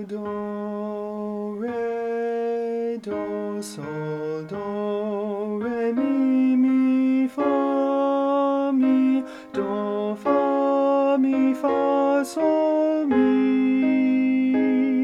do, re, do, sol, do, re, mi, fa, mi, do, fa, mi, fa, sol, mi.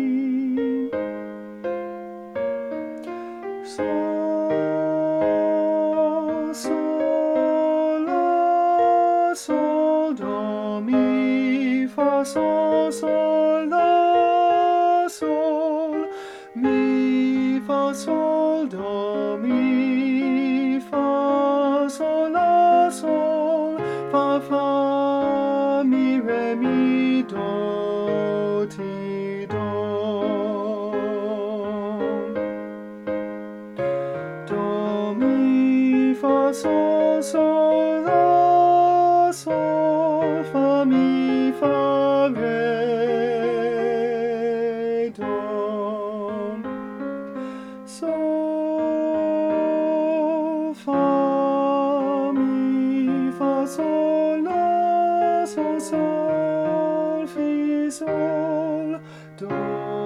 Sol, sol, la, sol, do, mi, fa, sol, sol, la, sol, mi, fa, sol, do, mi, fa, sol, la, sol, fa, mi, re, mi, do, ti, do. Do, mi, fa, sol, sol, la, sol, fa, mi, fa, re, do. Sol, fa, mi, fa, sol, la, sol, sol, fi, sol, do.